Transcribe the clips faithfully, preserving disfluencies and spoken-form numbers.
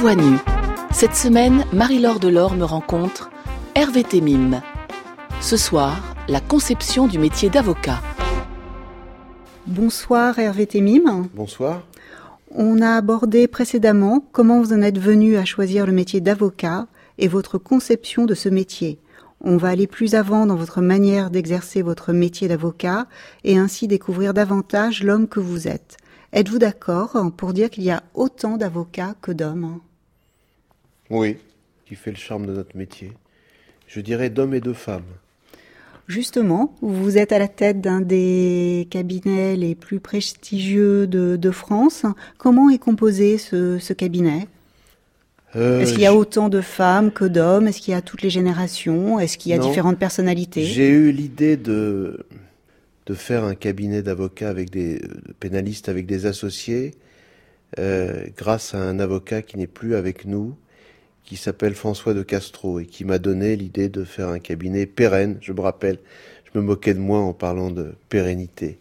voix nue. Cette semaine, Marie-Laure Delorme me rencontre Hervé Temim. Ce soir, la conception du métier d'avocat. Bonsoir Hervé Temim. Bonsoir. On a abordé précédemment comment vous en êtes venu à choisir le métier d'avocat et votre conception de ce métier. On va aller plus avant dans votre manière d'exercer votre métier d'avocat et ainsi découvrir davantage l'homme que vous êtes. Êtes-vous d'accord pour dire qu'il y a autant d'avocats que d'hommes ? Oui, qui fait le charme de notre métier. Je dirais d'hommes et de femmes. Justement, vous êtes à la tête d'un des cabinets les plus prestigieux de, de France. Comment est composé ce, ce cabinet ? euh, Est-ce qu'il y a autant de femmes que d'hommes ? Est-ce qu'il y a toutes les générations ? Est-ce qu'il y a non, différentes personnalités ? J'ai eu l'idée de, de faire un cabinet d'avocats avec des de pénalistes, avec des associés, euh, grâce à un avocat qui n'est plus avec nous, qui s'appelle François de Castro et qui m'a donné l'idée de faire un cabinet pérenne. Je me rappelle, je me moquais de moi en parlant de pérennité.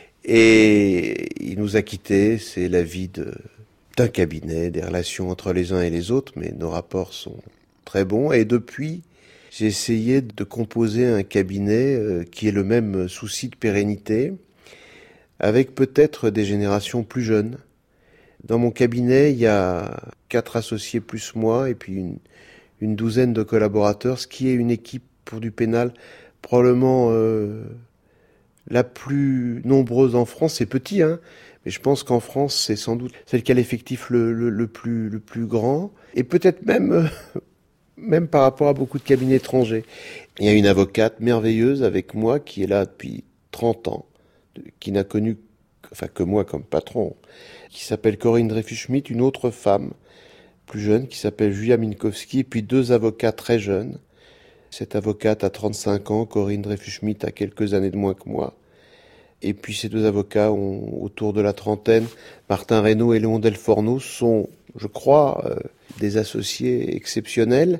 Et il nous a quittés, c'est la vie de, d'un cabinet, des relations entre les uns et les autres, mais nos rapports sont très bons. Et depuis, j'ai essayé de composer un cabinet euh, qui ait le même souci de pérennité, avec peut-être des générations plus jeunes. Dans mon cabinet, il y a quatre associés plus moi et puis une, une douzaine de collaborateurs, ce qui est une équipe pour du pénal probablement euh, la plus nombreuse en France. C'est petit, hein, mais je pense qu'en France, c'est sans doute celle qui a l'effectif le, le, le, plus, le plus grand, et peut-être même, euh, même par rapport à beaucoup de cabinets étrangers. Il y a une avocate merveilleuse avec moi qui est là depuis trente ans, qui n'a connu enfin que moi comme patron, qui s'appelle Corinne Dreyfus-Schmidt, une autre femme plus jeune qui s'appelle Julia Minkowski, et puis deux avocats très jeunes. Cette avocate a trente-cinq ans, Corinne Dreyfus-Schmidt a quelques années de moins que moi. Et puis ces deux avocats ont autour de la trentaine. Martin Reynaud et Léon Delforno sont, je crois, euh, des associés exceptionnels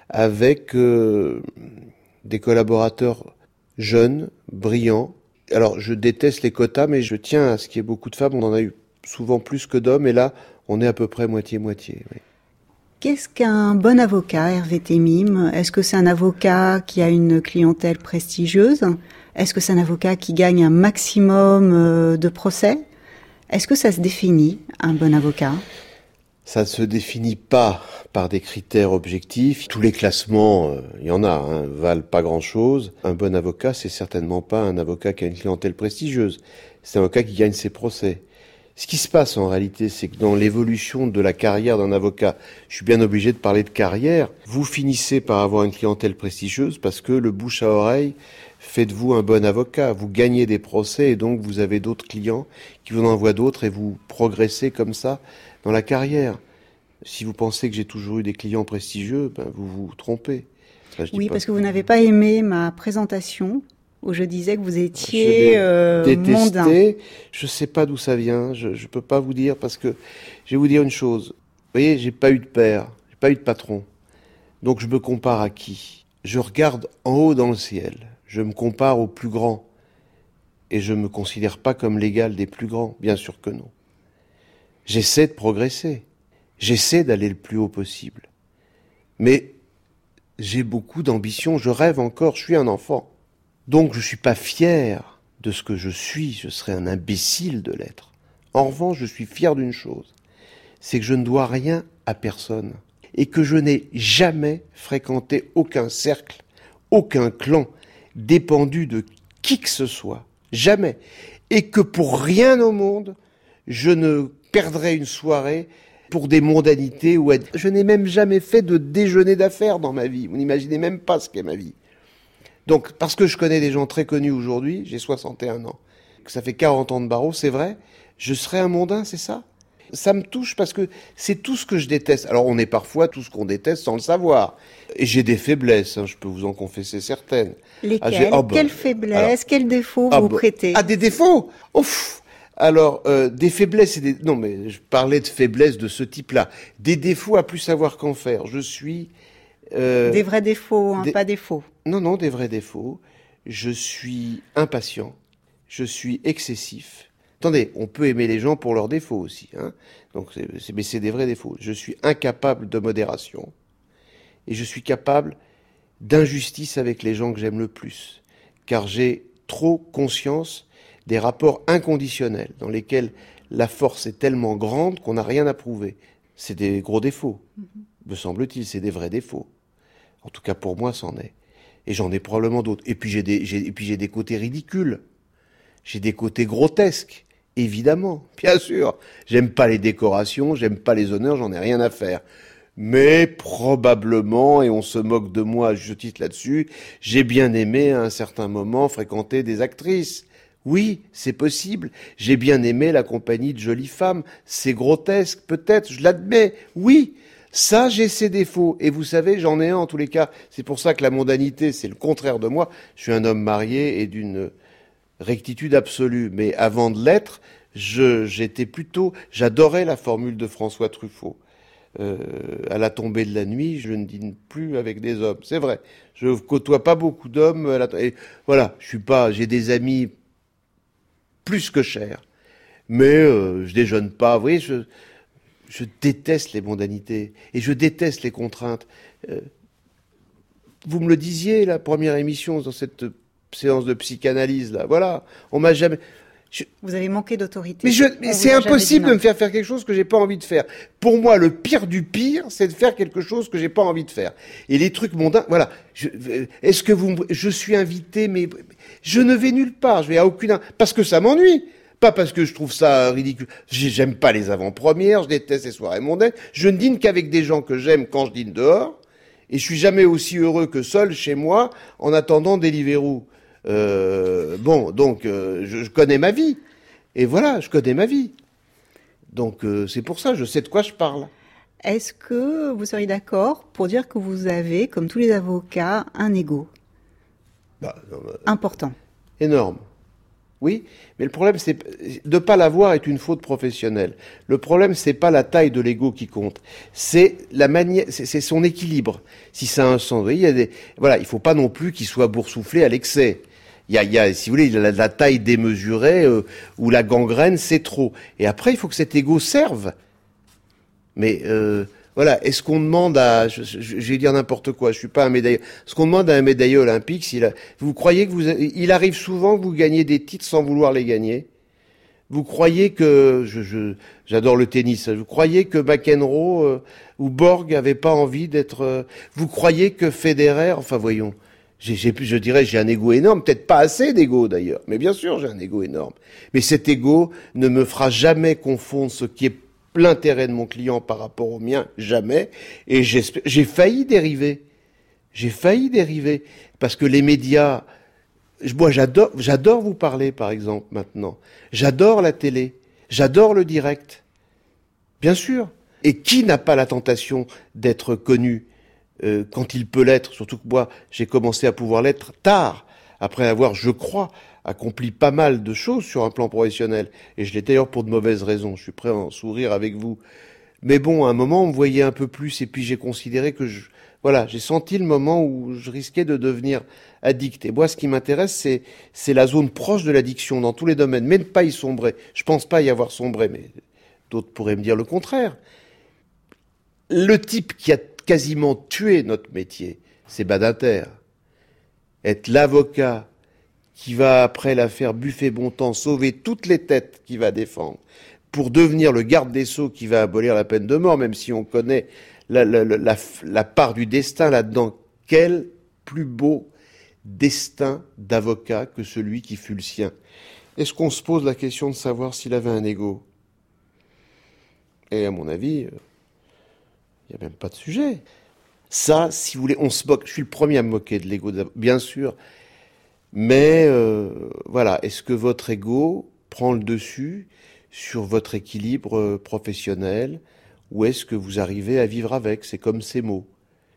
avec euh, des collaborateurs jeunes, brillants. Alors, je déteste les quotas, mais je tiens à ce qu'il y ait beaucoup de femmes. On en a eu souvent plus que d'hommes, et là, on est à peu près moitié-moitié. Oui. Qu'est-ce qu'un bon avocat, Hervé Temim ? Est-ce que c'est un avocat qui a une clientèle prestigieuse ? Est-ce que c'est un avocat qui gagne un maximum de procès ? Est-ce que ça se définit, un bon avocat ? Ça ne se définit pas par des critères objectifs. Tous les classements, euh, il y en a, hein, valent pas grand-chose. Un bon avocat, c'est certainement pas un avocat qui a une clientèle prestigieuse. C'est un avocat qui gagne ses procès. Ce qui se passe en réalité, c'est que dans l'évolution de la carrière d'un avocat, je suis bien obligé de parler de carrière, vous finissez par avoir une clientèle prestigieuse parce que le bouche à oreille fait de vous un bon avocat. Vous gagnez des procès et donc vous avez d'autres clients qui vous en envoient d'autres et vous progressez comme ça dans la carrière. Si vous pensez que j'ai toujours eu des clients prestigieux, ben vous vous trompez. Enfin, oui, parce que vous n'avez pas aimé ma présentation où je disais que vous étiez euh, détesté. mondain. Je sais pas d'où ça vient, je, je peux pas vous dire parce que je vais vous dire une chose. Vous voyez, j'ai pas eu de père, j'ai pas eu de patron. Donc je me compare à qui ? Je regarde en haut dans le ciel, je me compare aux plus grands et je me considère pas comme l'égal des plus grands, bien sûr que non. J'essaie de progresser, j'essaie d'aller le plus haut possible. Mais j'ai beaucoup d'ambition, je rêve encore, je suis un enfant. Donc je suis pas fier de ce que je suis, je serais un imbécile de l'être. En revanche, je suis fier d'une chose, c'est que je ne dois rien à personne et que je n'ai jamais fréquenté aucun cercle, aucun clan dépendu de qui que ce soit, jamais. Et que pour rien au monde, je ne perdrais une soirée pour des mondanités ou être... Je n'ai même jamais fait de déjeuner d'affaires dans ma vie. Vous n'imaginez même pas ce qu'est ma vie. Donc, parce que je connais des gens très connus aujourd'hui, j'ai soixante et un ans, que ça fait quarante ans de barreau, c'est vrai, je serais un mondain, c'est ça ? Ça me touche parce que c'est tout ce que je déteste. Alors, on est parfois tout ce qu'on déteste sans le savoir. Et j'ai des faiblesses, hein, je peux vous en confesser certaines. Lesquelles ? ah, oh, bah, Quelles faiblesses, alors, quels défauts ah, vous bah, prêtez ? Ah, des défauts ? Ouf ! Alors, euh, des faiblesses et des... Non, mais je parlais de faiblesses de ce type-là. Des défauts à plus savoir qu'en faire. Je suis... Euh, des vrais défauts, hein, des... pas défauts. Non, non, des vrais défauts. Je suis impatient. Je suis excessif. Attendez, on peut aimer les gens pour leurs défauts aussi, hein. Donc, c'est, c'est, mais c'est des vrais défauts. Je suis incapable de modération et je suis capable d'injustice avec les gens que j'aime le plus, car j'ai trop conscience des rapports inconditionnels dans lesquels la force est tellement grande qu'on n'a rien à prouver. C'est des gros défauts, mm-hmm. me semble-t-il, c'est des vrais défauts. En tout cas, pour moi, c'en est. Et j'en ai probablement d'autres. Et puis j'ai des, j'ai, et puis j'ai des côtés ridicules. J'ai des côtés grotesques, évidemment, bien sûr. J'aime pas les décorations, j'aime pas les honneurs, j'en ai rien à faire. Mais probablement, et on se moque de moi à juste titre là-dessus, j'ai bien aimé à un certain moment fréquenter des actrices. Oui, c'est possible. J'ai bien aimé la compagnie de jolies femmes. C'est grotesque, peut-être, je l'admets. Oui, ça, j'ai ses défauts. Et vous savez, j'en ai un en tous les cas. C'est pour ça que la mondanité, c'est le contraire de moi. Je suis un homme marié et d'une rectitude absolue. Mais avant de l'être, je, j'étais plutôt... J'adorais la formule de François Truffaut. Euh, à la tombée de la nuit, je ne dîne plus avec des hommes. C'est vrai. Je côtoie pas beaucoup d'hommes. À la... Et voilà, je suis pas... J'ai des amis... plus que cher. Mais euh, je déjeune pas. Vous voyez, je, je déteste les mondanités. Et je déteste les contraintes. Euh, vous me le disiez, la première émission, dans cette séance de psychanalyse, là. Voilà. On m'a jamais... Je... Vous avez manqué d'autorité. Mais, je... mais c'est impossible de me faire faire quelque chose que j'ai pas envie de faire. Pour moi, le pire du pire, c'est de faire quelque chose que j'ai pas envie de faire. Et les trucs mondains, voilà. Je... Est-ce que vous, je suis invité, mais je ne vais nulle part. Je vais à aucune, parce que ça m'ennuie. Pas parce que je trouve ça ridicule. J'aime pas les avant-premières. Je déteste les soirées mondaines. Je ne dîne qu'avec des gens que j'aime quand je dîne dehors. Et je suis jamais aussi heureux que seul chez moi en attendant Deliveroo. Euh, bon, donc euh, je, je connais ma vie. Et voilà, je connais ma vie. Donc euh, c'est pour ça, je sais de quoi je parle. Est-ce que vous seriez d'accord pour dire que vous avez, comme tous les avocats, un ego bah, non, bah, important? Énorme. Oui, mais le problème, c'est de pas l'avoir est une faute professionnelle. Le problème, c'est pas la taille de l'ego qui compte, c'est la manière, c'est, c'est son équilibre. Si ça a un sens, vous voyez, il y a des, voilà, il faut pas non plus qu'il soit boursouflé à l'excès. Il y a, il y a, si vous voulez, il a la, la taille démesurée euh, ou la gangrène, c'est trop. Et après, il faut que cet ego serve. Mais euh, voilà, est-ce qu'on demande à, je, je, je vais dire n'importe quoi, je suis pas un médailleur. Est-ce qu'on demande à un médailleur olympique s'il a, vous croyez que vous, il arrive souvent que vous gagnez des titres sans vouloir les gagner? Vous croyez que, je, je, j'adore le tennis, vous croyez que McEnroe euh, ou Borg avaient pas envie d'être, euh, vous croyez que Federer, enfin voyons. J'ai, j'ai, je dirais, j'ai un ego énorme, peut-être pas assez d'ego d'ailleurs, mais bien sûr j'ai un ego énorme. Mais cet ego ne me fera jamais confondre ce qui est l'intérêt de mon client par rapport au mien, jamais. Et j'espère, j'ai failli dériver. J'ai failli dériver parce que les médias, moi j'adore, j'adore vous parler par exemple maintenant. J'adore la télé, j'adore le direct, bien sûr. Et qui n'a pas la tentation d'être connu? Euh, quand il peut l'être, surtout que moi, j'ai commencé à pouvoir l'être tard, après avoir, je crois, accompli pas mal de choses sur un plan professionnel. Et je l'ai d'ailleurs pour de mauvaises raisons, je suis prêt à en sourire avec vous. Mais bon, à un moment, on me voyait un peu plus, et puis j'ai considéré que je... Voilà, j'ai senti le moment où je risquais de devenir addict. Et moi, ce qui m'intéresse, c'est, c'est la zone proche de l'addiction, dans tous les domaines, mais ne pas y sombrer. Je pense pas y avoir sombré, mais d'autres pourraient me dire le contraire. Le type qui a quasiment tué notre métier, c'est Badinter. Être l'avocat qui va, après l'affaire Buffet-Bontemps, sauver toutes les têtes qu'il va défendre, pour devenir le garde des Sceaux qui va abolir la peine de mort, même si on connaît la, la, la, la part du destin là-dedans. Quel plus beau destin d'avocat que celui qui fut le sien. Est-ce qu'on se pose la question de savoir s'il avait un ego? Et à mon avis... il n'y a même pas de sujet. Ça, si vous voulez, on se moque. Je suis le premier à me moquer de l'ego, bien sûr. Mais euh, voilà, est-ce que votre ego prend le dessus sur votre équilibre professionnel ou est-ce que vous arrivez à vivre avec? C'est comme ces mots.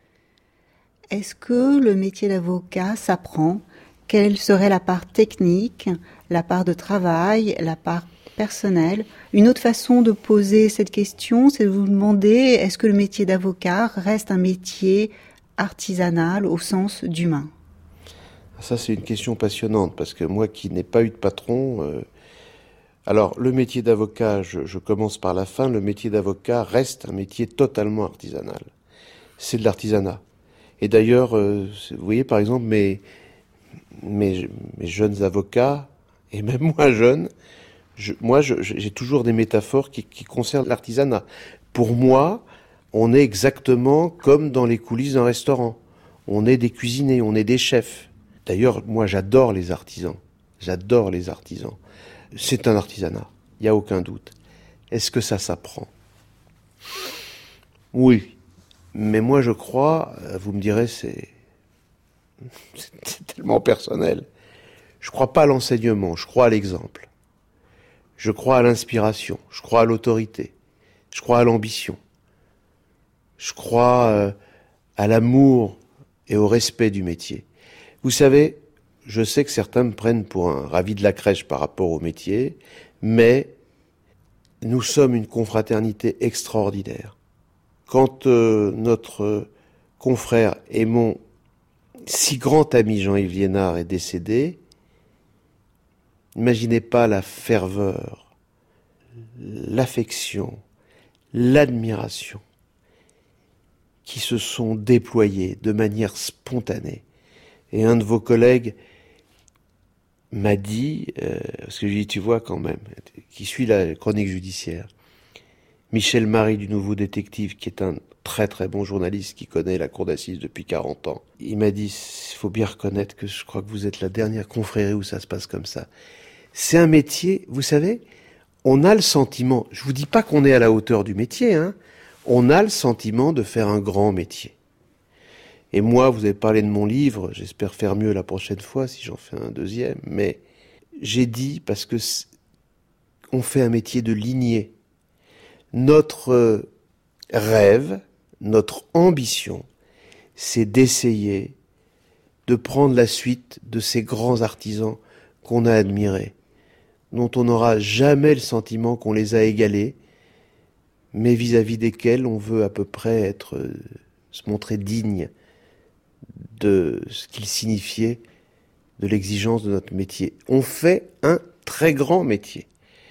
Est-ce que le métier d'avocat s'apprend? Quelle serait la part technique, la part de travail, la part personnelle? Une autre façon de poser cette question, c'est de vous demander, est-ce que le métier d'avocat reste un métier artisanal au sens d'humain? Ça, c'est une question passionnante, parce que moi qui n'ai pas eu de patron, euh, Alors, le métier d'avocat, je, je commence par la fin, le métier d'avocat reste un métier totalement artisanal. C'est de l'artisanat. Et d'ailleurs, euh, vous voyez par exemple mes, mes, mes jeunes avocats, et même moins jeunes, je, moi je, j'ai toujours des métaphores qui, qui concernent l'artisanat. Pour moi, on est exactement comme dans les coulisses d'un restaurant. On est des cuisiniers, on est des chefs. D'ailleurs, moi j'adore les artisans. J'adore les artisans. C'est un artisanat, il n'y a aucun doute. Est-ce que ça s'apprend ? Oui, mais moi je crois, vous me direz, c'est, c'est tellement personnel. Je crois pas à l'enseignement, je crois à l'exemple. Je crois à l'inspiration, je crois à l'autorité, je crois à l'ambition. Je crois euh, à l'amour et au respect du métier. Vous savez, je sais que certains me prennent pour un ravi de la crèche par rapport au métier, mais nous sommes une confraternité extraordinaire. Quand euh, notre confrère et mon si grand ami Jean-Yves Liénard est décédé, imaginez pas la ferveur, l'affection, l'admiration qui se sont déployés de manière spontanée. Et un de vos collègues m'a dit, euh, parce que je lui dis, tu vois quand même, qui suit la chronique judiciaire, Michel Marie du Nouveau Détective, qui est un très très bon journaliste qui connaît la cour d'assises depuis quarante ans, il m'a dit, il faut bien reconnaître que je crois que vous êtes la dernière confrérie où ça se passe comme ça. C'est un métier, vous savez, on a le sentiment, je vous dis pas qu'on est à la hauteur du métier, hein, on a le sentiment de faire un grand métier. Et moi, vous avez parlé de mon livre, j'espère faire mieux la prochaine fois si j'en fais un deuxième, mais j'ai dit parce que on fait un métier de lignée. Notre rêve, notre ambition, c'est d'essayer de prendre la suite de ces grands artisans qu'on a admirés, dont on n'aura jamais le sentiment qu'on les a égalés, mais vis-à-vis desquels on veut à peu près être, se montrer digne de ce qu'il signifiait, de l'exigence de notre métier. On fait un très grand métier.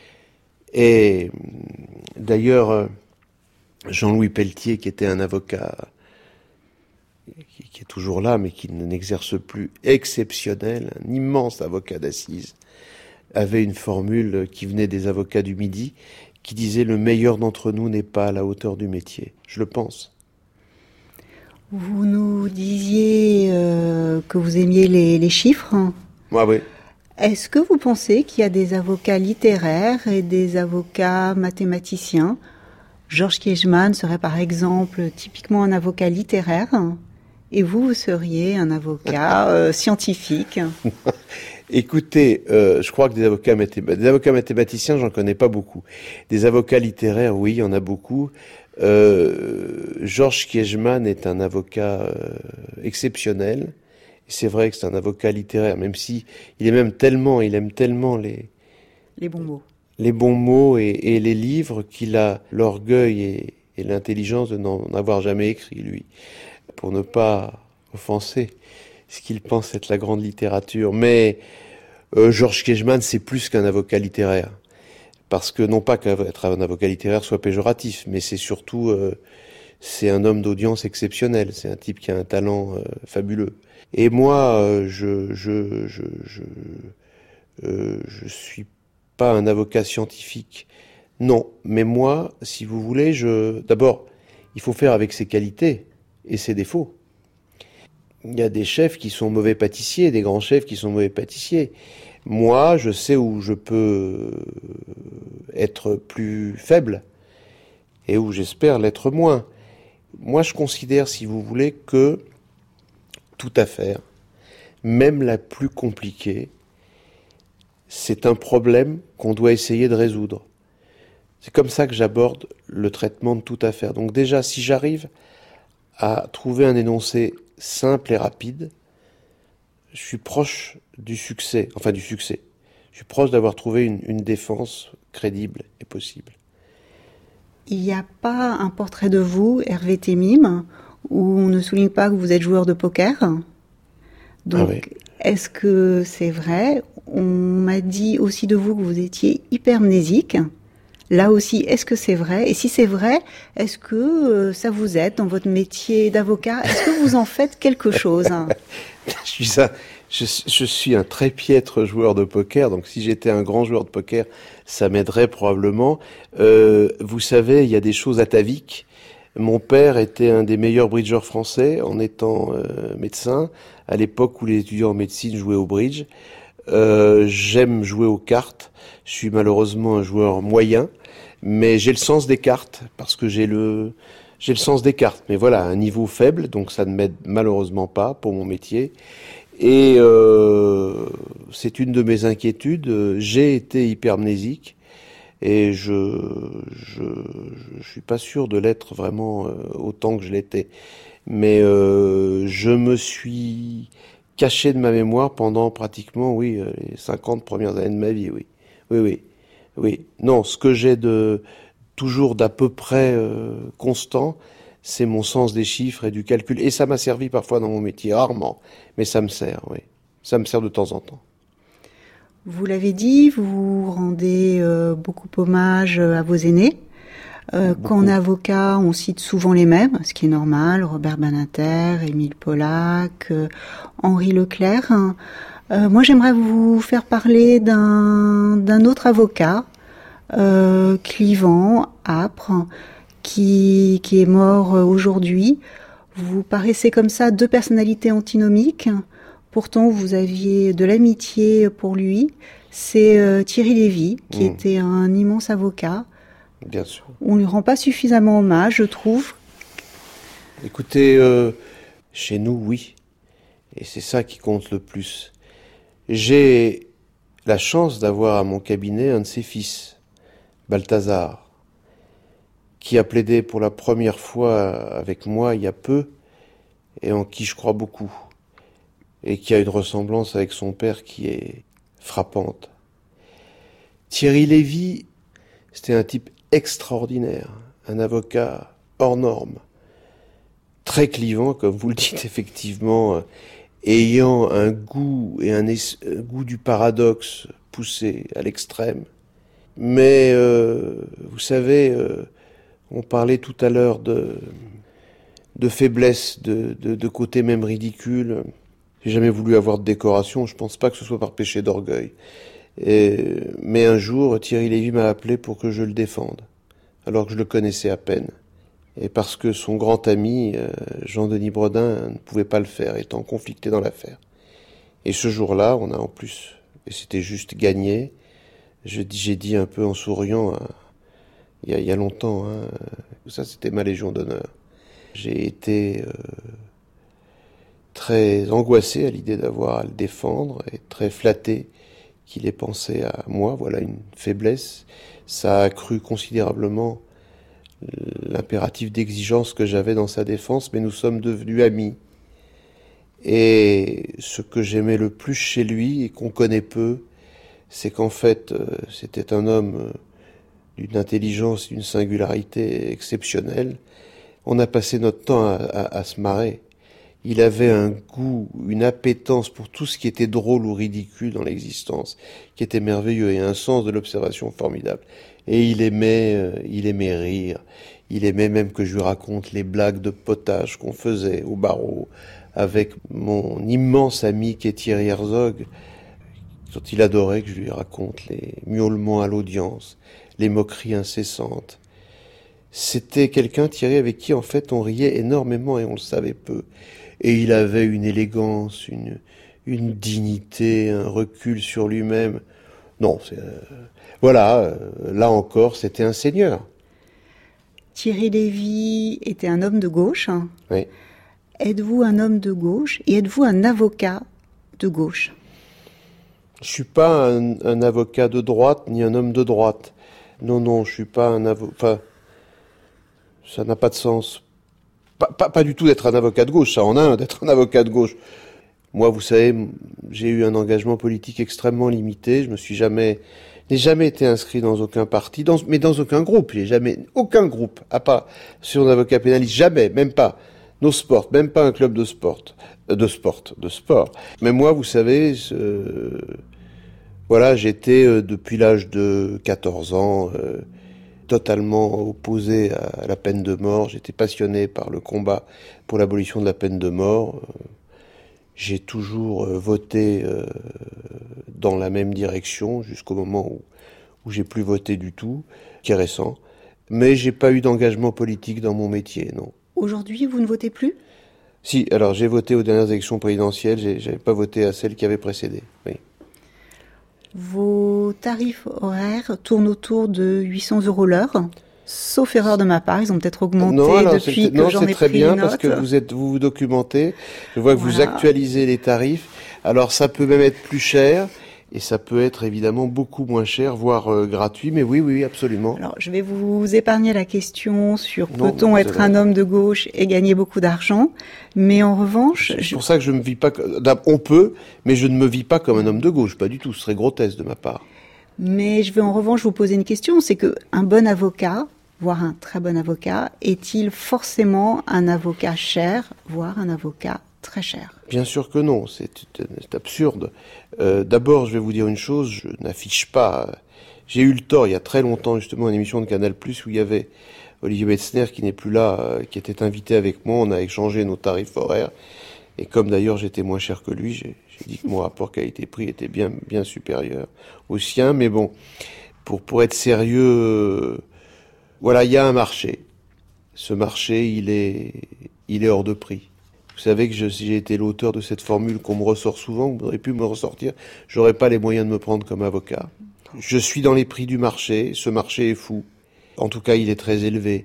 Et d'ailleurs, Jean-Louis Pelletier, qui était un avocat, qui, qui est toujours là, mais qui n'exerce plus, exceptionnel, un immense avocat d'assises, avait une formule qui venait des avocats du Midi, qui disait « Le meilleur d'entre nous n'est pas à la hauteur du métier ». Je le pense. Vous nous disiez euh, que vous aimiez les, les chiffres. Ah oui. Est-ce que vous pensez qu'il y a des avocats littéraires et des avocats mathématiciens ? Georges Kiechmann serait par exemple typiquement un avocat littéraire et vous, vous seriez un avocat euh, scientifique. Écoutez, euh, je crois que des avocats, mathém- des avocats mathématiciens, j'en connais pas beaucoup. Des avocats littéraires, oui, il y en a beaucoup. Euh, Georges Kiechmann est un avocat euh, exceptionnel. C'est vrai que c'est un avocat littéraire, même si il est même tellement, il aime tellement les les bons mots, les bons mots et, et les livres qu'il a l'orgueil et, et l'intelligence de n'en avoir jamais écrit lui, pour ne pas offenser ce qu'il pense être la grande littérature. Mais euh, Georges Kiechmann, c'est plus qu'un avocat littéraire. Parce que non pas qu'être un avocat littéraire soit péjoratif, mais c'est surtout, euh, c'est un homme d'audience exceptionnel. C'est un type qui a un talent euh, fabuleux. Et moi, euh, je je je je euh, je suis pas un avocat scientifique. Non, mais moi, si vous voulez, je d'abord, il faut faire avec ses qualités et ses défauts. Il y a des chefs qui sont mauvais pâtissiers, des grands chefs qui sont mauvais pâtissiers. Moi, je sais où je peux être plus faible et où j'espère l'être moins. Moi, je considère, si vous voulez, que toute affaire, même la plus compliquée, c'est un problème qu'on doit essayer de résoudre. C'est comme ça que j'aborde le traitement de toute affaire. Donc déjà, si j'arrive à trouver un énoncé simple et rapide, je suis proche du succès, enfin du succès. Je suis proche d'avoir trouvé une, une défense crédible et possible. Il n'y a pas un portrait de vous, Hervé Temim, où on ne souligne pas que vous êtes joueur de poker. Donc, ah oui. Est-ce que c'est vrai ? On m'a dit aussi de vous que vous étiez hypermnésique. Là aussi, est-ce que c'est vrai? Et si c'est vrai, est-ce que euh, ça vous aide dans votre métier d'avocat? Est-ce que vous en faites quelque chose? je, suis un, je, je suis un très piètre joueur de poker, donc si j'étais un grand joueur de poker, ça m'aiderait probablement. Euh, vous savez, il y a des choses ataviques. Mon père était un des meilleurs bridgeurs français en étant euh, médecin, à l'époque où les étudiants en médecine jouaient au bridge. Euh, j'aime jouer aux cartes. Je suis malheureusement un joueur moyen, mais j'ai le sens des cartes parce que j'ai le j'ai le sens des cartes. Mais voilà, un niveau faible, donc ça ne m'aide malheureusement pas pour mon métier. Et euh, c'est une de mes inquiétudes. J'ai été hypermnésique et je je je suis pas sûr de l'être vraiment autant que je l'étais. Mais euh, je me suis caché de ma mémoire pendant pratiquement, oui, les cinquante premières années de ma vie, oui. Oui, oui, oui. Non, ce que j'ai de toujours d'à peu près euh, constant, c'est mon sens des chiffres et du calcul. Et ça m'a servi parfois dans mon métier, rarement, mais ça me sert, oui. Ça me sert de temps en temps. Vous l'avez dit, vous rendez euh, beaucoup hommage à vos aînés. Euh, quand on est avocat, on cite souvent les mêmes, ce qui est normal. Robert Badinter, Émile Pollack, euh, Henri Leclerc. Euh, moi, j'aimerais vous faire parler d'un, d'un autre avocat, euh, clivant, âpre, qui, qui est mort aujourd'hui. Vous paraissez comme ça deux personnalités antinomiques. Pourtant, vous aviez de l'amitié pour lui. C'est euh, Thierry Lévy, qui mmh. était un immense avocat. Bien sûr. On ne lui rend pas suffisamment hommage, je trouve. Écoutez, euh, chez nous, oui. Et c'est ça qui compte le plus. J'ai la chance d'avoir à mon cabinet un de ses fils, Balthazar, qui a plaidé pour la première fois avec moi il y a peu, et en qui je crois beaucoup, et qui a une ressemblance avec son père qui est frappante. Thierry Lévy, c'était un type extraordinaire, un avocat hors norme, très clivant, comme vous le dites effectivement, ayant un goût et un, es- un goût du paradoxe poussé à l'extrême. Mais euh, vous savez, euh, on parlait tout à l'heure de, de faiblesse, de, de, de côté même ridicule. J'ai jamais voulu avoir de décoration, je pense pas que ce soit par péché d'orgueil. Et, mais un jour, Thierry Lévy m'a appelé pour que je le défende, alors que je le connaissais à peine. Et parce que son grand ami, euh, Jean-Denis Bredin, ne pouvait pas le faire, étant conflicté dans l'affaire. Et ce jour-là, on a en plus, et c'était juste gagné, je, j'ai dit un peu en souriant, hein, il, y a, il y a longtemps, hein, ça c'était ma Légion d'honneur. J'ai été euh, très angoissé à l'idée d'avoir à le défendre, et très flatté qu'il ait pensé à moi, voilà une faiblesse. Ça a accru considérablement l'impératif d'exigence que j'avais dans sa défense, mais nous sommes devenus amis. Et ce que j'aimais le plus chez lui, et qu'on connaît peu, c'est qu'en fait, euh, c'était un homme euh, d'une intelligence, d'une singularité exceptionnelle. On a passé notre temps à, à, à se marrer. Il avait un goût, une appétence pour tout ce qui était drôle ou ridicule dans l'existence, qui était merveilleux, et un sens de l'observation formidable. Et il aimait, euh, il aimait rire. Il aimait même que je lui raconte les blagues de potage qu'on faisait au barreau avec mon immense ami qui est Thierry Herzog, dont il adorait que je lui raconte les miaulements à l'audience, les moqueries incessantes. C'était quelqu'un, Thierry, avec qui en fait on riait énormément et on le savait peu. Et il avait une élégance, une, une dignité, un recul sur lui-même. Non, c'est, euh, voilà, euh, là encore, c'était un seigneur. Thierry Lévy était un homme de gauche. Oui. Êtes-vous un homme de gauche et êtes-vous un avocat de gauche? Je suis pas un, un avocat de droite ni un homme de droite. Non, non, je suis pas un avocat. Enfin, ça n'a pas de sens. Pas, pas, pas du tout d'être un avocat de gauche, ça en a un, d'être un avocat de gauche. Moi, vous savez, j'ai eu un engagement politique extrêmement limité. Je me suis jamais, n'ai jamais été inscrit dans aucun parti, dans, mais dans aucun groupe. J'ai jamais, aucun groupe, à part sur un avocat pénaliste, jamais, même pas nos sports, même pas un club de sport, euh, de sport, de sport. Mais moi, vous savez, euh, Voilà, j'étais euh, depuis l'âge de quatorze ans euh, totalement opposé à la peine de mort. J'étais passionné par le combat pour l'abolition de la peine de mort. J'ai toujours euh, voté euh, dans la même direction jusqu'au moment où, où j'ai plus voté du tout, qui est récent. Mais j'ai pas eu d'engagement politique dans mon métier, non. Aujourd'hui, vous ne votez plus ? Si, alors j'ai voté aux dernières élections présidentielles, j'ai, j'avais pas voté à celles qui avaient précédé, oui. Vos tarifs horaires tournent autour de huit cents euros l'heure, sauf erreur de ma part, ils ont peut-être augmenté non, alors, depuis c'est, que non, j'en c'est ai très pris bien note. parce que vous êtes, vous vous documentez. Je vois que Voilà. vous actualisez les tarifs. Alors ça peut même être plus cher et ça peut être évidemment beaucoup moins cher, voire euh, gratuit. Mais oui, oui, absolument. Alors, je vais vous épargner la question sur Non, peut-on vous être avez- un homme de gauche et gagner beaucoup d'argent, mais en revanche, C'est je- pour ça que je me vis pas. On peut, mais je ne me vis pas comme un homme de gauche, pas du tout. Ce serait grotesque de ma part. mais je vais en revanche vous poser une question, c'est que un bon avocat, voire un très bon avocat, est-il forcément un avocat cher, voire un avocat très cher ? Bien sûr que non, c'est, c'est absurde. Euh, d'abord, je vais vous dire une chose, je n'affiche pas... J'ai eu le tort, il y a très longtemps, justement, une émission de Canal+, où il y avait Olivier Metzner, qui n'est plus là, euh, qui était invité avec moi, on a échangé nos tarifs horaires, et comme d'ailleurs j'étais moins cher que lui, j'ai, j'ai dit que mon rapport qualité-prix était bien, bien supérieur au sien, mais bon, pour, pour être sérieux, euh, voilà, il y a un marché. Ce marché, il est, il est hors de prix. Vous savez que je, si j'ai été l'auteur de cette formule qu'on me ressort souvent, vous auriez pu me ressortir, j'aurais pas les moyens de me prendre comme avocat. Je suis dans les prix du marché, ce marché est fou. En tout cas, il est très élevé.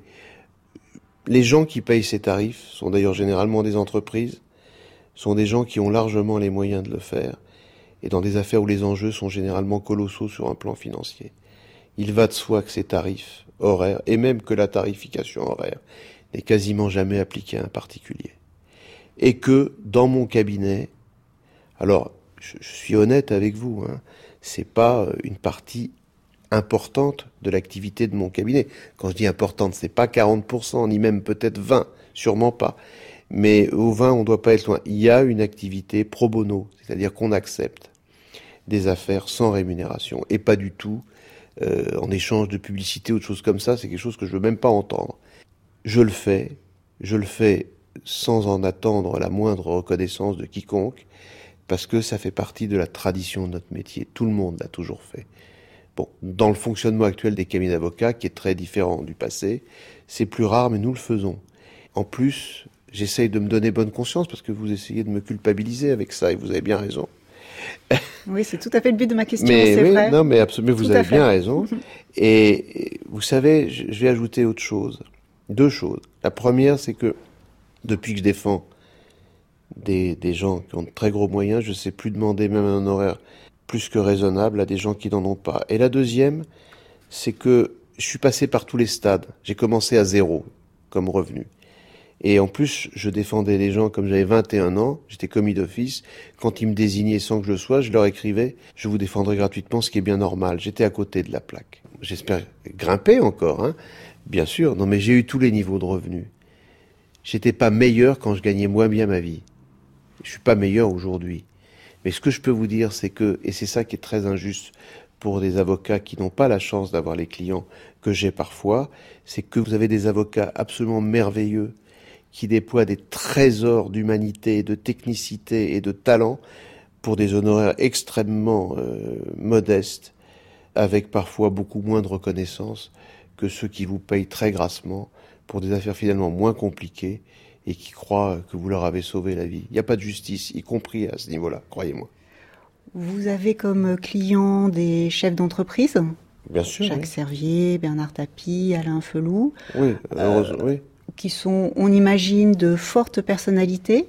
Les gens qui payent ces tarifs sont d'ailleurs généralement des entreprises, sont des gens qui ont largement les moyens de le faire, et dans des affaires où les enjeux sont généralement colossaux sur un plan financier. Il va de soi que ces tarifs horaires, et même que la tarification horaire, n'est quasiment jamais appliquée à un particulier. Et que, dans mon cabinet, alors, je, je suis honnête avec vous, hein, c'est pas une partie importante de l'activité de mon cabinet. Quand je dis importante, c'est pas quarante pour cent, ni même peut-être vingt, sûrement pas. Mais au vingt, on doit pas être loin. Il y a une activité pro bono, c'est-à-dire qu'on accepte des affaires sans rémunération, et pas du tout euh, en échange de publicité ou de choses comme ça, c'est quelque chose que je veux même pas entendre. Je le fais, je le fais sans en attendre la moindre reconnaissance de quiconque, parce que ça fait partie de la tradition de notre métier. Tout le monde l'a toujours fait. Bon, dans le fonctionnement actuel des cabinets d'avocats, qui est très différent du passé, c'est plus rare, mais nous le faisons. En plus, j'essaye de me donner bonne conscience, parce que vous essayez de me culpabiliser avec ça, et vous avez bien raison. Oui, c'est tout à fait le but de ma question, mais, c'est oui, vrai. Non, mais absolument, vous Tout à avez fait. bien raison. Et, et vous savez, je, je vais ajouter autre chose. Deux choses. La première, c'est que depuis que je défends des, des gens qui ont de très gros moyens, je ne sais plus demander même un horaire plus que raisonnable à des gens qui n'en ont pas. Et la deuxième, c'est que je suis passé par tous les stades. J'ai commencé à zéro comme revenu. Et en plus, je défendais les gens comme j'avais vingt et un ans, j'étais commis d'office. Quand ils me désignaient sans que je le sois, je leur écrivais « Je vous défendrai gratuitement, ce qui est bien normal ». J'étais à côté de la plaque. J'espère grimper encore, hein. Bien sûr. Non, mais j'ai eu tous les niveaux de revenus. J'étais pas meilleur quand je gagnais moins bien ma vie. Je suis pas meilleur aujourd'hui. Mais ce que je peux vous dire, c'est que, et c'est ça qui est très injuste pour des avocats qui n'ont pas la chance d'avoir les clients que j'ai parfois, c'est que vous avez des avocats absolument merveilleux qui déploient des trésors d'humanité, de technicité et de talent pour des honoraires extrêmement euh, modestes, avec parfois beaucoup moins de reconnaissance que ceux qui vous payent très grassement pour des affaires finalement moins compliquées et qui croient que vous leur avez sauvé la vie. Il n'y a pas de justice, y compris à ce niveau-là, croyez-moi. Vous avez comme clients des chefs d'entreprise ? Bien sûr. Jacques oui. Servier, Bernard Tapie, Alain Felou. Oui, heureusement, euh, oui. Qui sont, on imagine, de fortes personnalités.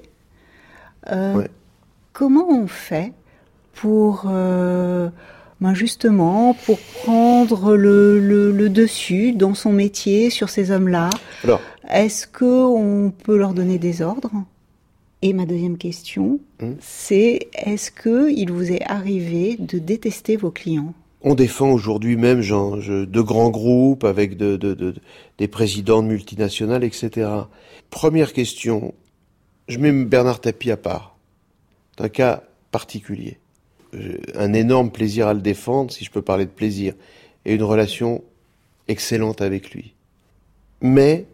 Euh, Ouais. Comment on fait pour, euh, ben justement, pour prendre le, le, le dessus dans son métier sur ces hommes-là? Alors, Est-ce qu'on peut leur donner des ordres? Et ma deuxième question, Hum. c'est est-ce qu'il vous est arrivé de détester vos clients? on défend aujourd'hui même genre, je, de grands groupes avec de, de, de, des présidents de multinationales, et cetera. Première question, je mets Bernard Tapie à part. C'est un cas particulier. un énorme plaisir à le défendre, si je peux parler de plaisir, et une relation excellente avec lui. Mais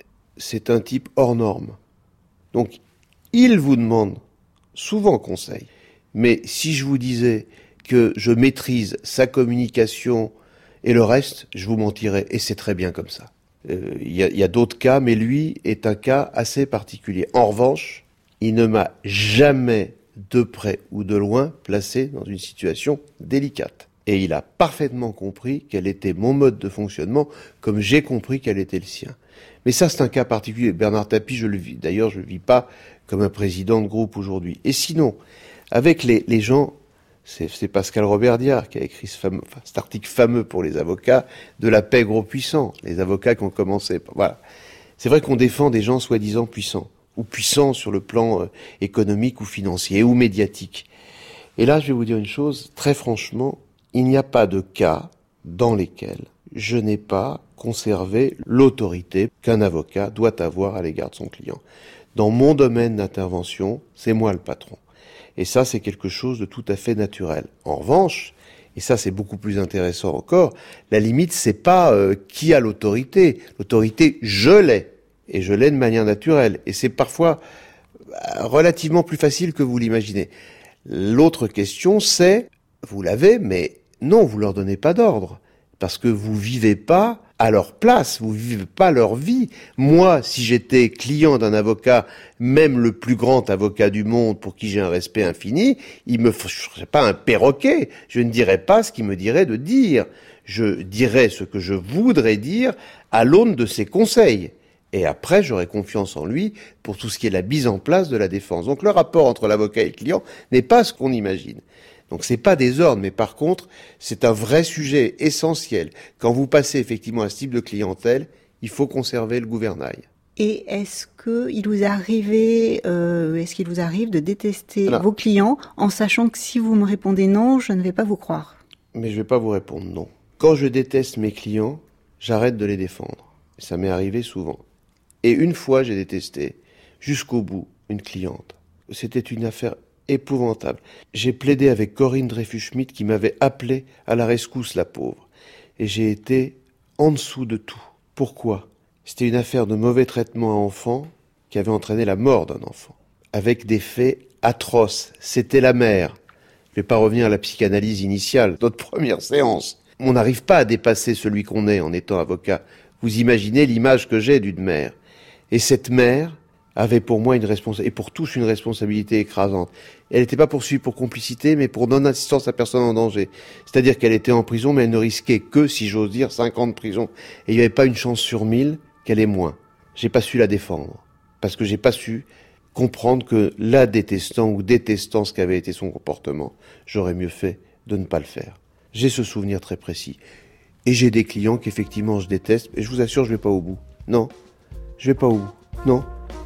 c'est un type hors norme. Donc, il vous demande souvent conseil. Mais si je vous disais que je maîtrise sa communication et le reste, je vous mentirais. Et c'est très bien comme ça. Il euh, y a, y a d'autres cas, mais lui est un cas assez particulier. En revanche, il ne m'a jamais, de près ou de loin, placé dans une situation délicate. Et il a parfaitement compris quel était mon mode de fonctionnement, comme j'ai compris quel était le sien. Mais ça, c'est un cas particulier. Bernard Tapie, je le vis. D'ailleurs, je le vis pas comme un président de groupe aujourd'hui. Et sinon, avec les, les gens, c'est, c'est Pascal Robert-Diard qui a écrit ce fameux, enfin, cet article fameux pour les avocats de la pègre aux puissants. Les avocats qui ont commencé. Voilà. C'est vrai qu'on défend des gens soi-disant puissants, ou puissants sur le plan euh, économique ou financier, ou médiatique. Et là, je vais vous dire une chose, très franchement, il n'y a pas de cas dans lesquels je n'ai pas conservé l'autorité qu'un avocat doit avoir à l'égard de son client. Dans mon domaine d'intervention, c'est moi le patron. Et ça, c'est quelque chose de tout à fait naturel. En revanche, et ça c'est beaucoup plus intéressant encore, la limite c'est pas euh, qui a l'autorité. L'autorité, je l'ai. Et je l'ai de manière naturelle. Et c'est parfois euh, relativement plus facile que vous l'imaginez. L'autre question c'est, vous l'avez, mais non, vous leur donnez pas d'ordre. Parce que vous vivez pas à leur place, vous vivez pas leur vie. Moi, si j'étais client d'un avocat, même le plus grand avocat du monde pour qui j'ai un respect infini, il me, je serais pas un perroquet. Je ne dirais pas ce qu'il me dirait de dire. Je dirais ce que je voudrais dire à l'aune de ses conseils. Et après, j'aurai confiance en lui pour tout ce qui est la mise en place de la défense. Donc le rapport entre l'avocat et le client n'est pas ce qu'on imagine. Donc c'est pas des ordres, mais par contre, c'est un vrai sujet essentiel. Quand vous passez effectivement à ce type de clientèle, il faut conserver le gouvernail. Et est-ce que il vous arrivait, euh, est-ce qu'il vous arrive de détester Alors, vos clients en sachant que si vous me répondez non, je ne vais pas vous croire? Mais je vais pas vous répondre non. Quand je déteste mes clients, j'arrête de les défendre. Ça m'est arrivé souvent. Et une fois, j'ai détesté jusqu'au bout une cliente. C'était une affaire épouvantable. J'ai plaidé avec Corinne Dreyfus-Schmidt qui m'avait appelé à la rescousse, la pauvre. Et j'ai été en dessous de tout. Pourquoi ? C'était une affaire de mauvais traitement à enfants qui avait entraîné la mort d'un enfant. Avec des faits atroces. C'était la mère. Je ne vais pas revenir à la psychanalyse initiale, notre première séance. On n'arrive pas à dépasser celui qu'on est en étant avocat. Vous imaginez l'image que j'ai d'une mère. Et cette mère avait pour moi une responsabilité, et pour tous une responsabilité écrasante. Elle n'était pas poursuivie pour complicité, mais pour non-assistance à personne en danger. C'est-à-dire qu'elle était en prison, mais elle ne risquait que, si j'ose dire, cinq ans de prison. Et il n'y avait pas une chance sur mille qu'elle ait moins. J'ai pas su la défendre. Parce que j'ai pas su comprendre que, la détestant ou détestant ce qu'avait été son comportement, j'aurais mieux fait de ne pas le faire. J'ai ce souvenir très précis. Et j'ai des clients qu'effectivement je déteste, et je vous assure, je vais pas au bout. Non. Je vais pas au bout. Non.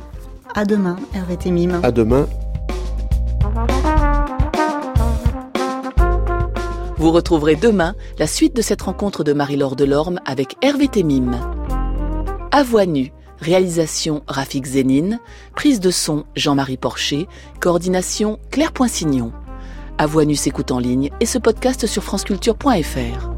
À demain, Hervé Temim. À demain. Vous retrouverez demain la suite de cette rencontre de Marie-Laure Delorme avec Hervé Temim. À voix nue, réalisation Rafik Zénine, prise de son Jean-Marie Porcher, coordination Claire Poinsignon. À voix nue s'écoute en ligne et ce podcast sur franceculture point f r.